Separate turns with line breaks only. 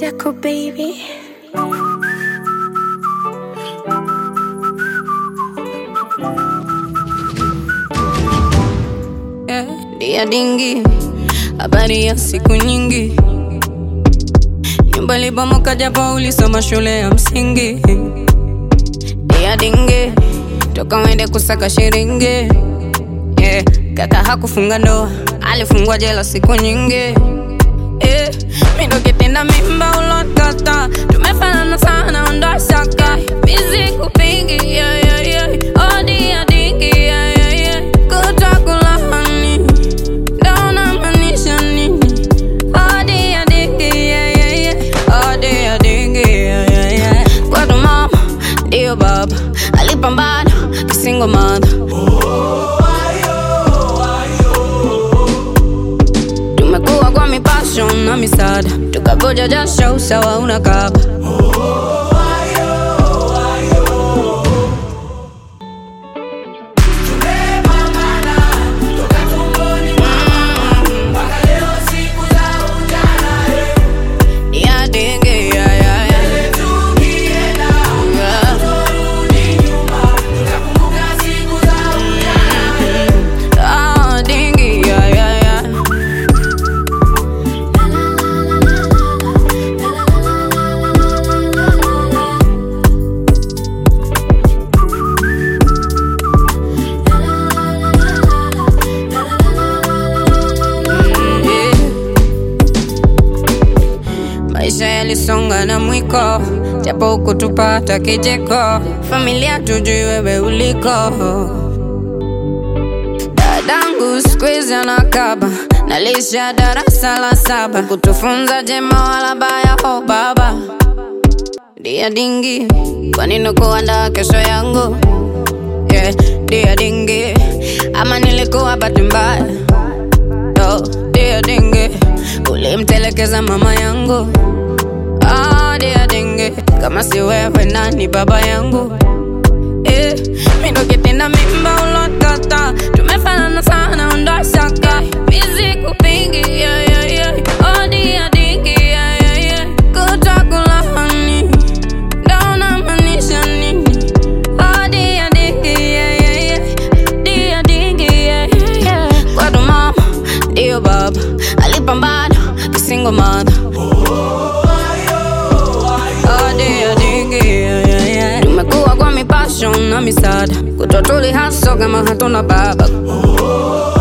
Jaco baby.
Dia dingi, habari ya siku nyingi. Nyumba ilibomoka japo ulisoma shule ya msingi. Dia dingi, toka wende kusaka shiringi. Kaka hakufunga ndoa, alifungwa jela siku nyingi. Mindo kitenda mimba ulokata, tumefanana sana ondoa shaka. Busy kupingi, oh dia dingi, kutakula hani, dauna manisha nini. Oh dia dingi, oh dia dingi, kwa tu mama, dio baba, alipambana, kisingo mother. Tumekuwa kwa mipassion na misada, tukavuja jasho usawa unakaba. Maisha yalisonga na mwiko, japo hukutupata kijeko. Familia tujui wewe uliko. Dadangu squeeze anakaba, nalisha darasa la 7. Kutufunza jema wala baya ho baba. Dia dingi, kwa nini kuandaa kesho yangu? Dia dingi, ama nilikuwa bahati mbaya? Dia dingi, ulimtelekeza mama yangu. Dia dingi, kama si wewe nani baba yangu? Mindo kitenda mimba ulokata, tumefanana sana ondoa shaka. Busy kupingi, oh dia dingi, kutakula hani, dauna manisha nini. Oh dia dingi, dia dingi, kwa tu mama, dio baba, alipambana, kisingo mother. Tumekuwa kwa mipassion na misada, kutwa tuli haso kama hatuna baba.